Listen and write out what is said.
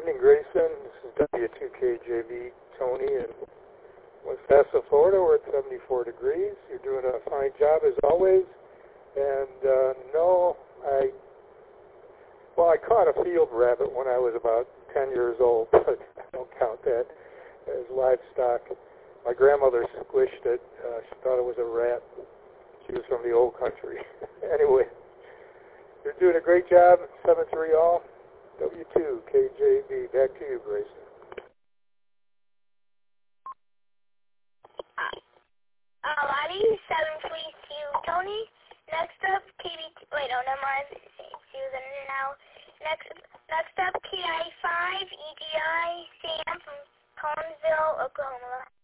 evening, Grayson. This is W2KJB Tony in West Assa, Florida. We're at 74 degrees. You're doing a fine job as always. And no, I caught a field rabbit when I was about 10 years old, but I don't count that as livestock. My grandmother squished it. She thought it was a rat. She was from the old country. Anyway, you're doing a great job. 7-3 all. W2KJB. Back to you, Grayson. Alrighty, 7-3 Tony. Next up, wait, oh, never mind. She was in and out. Next up, KI5, EGI, Sam from Collinsville, Oklahoma.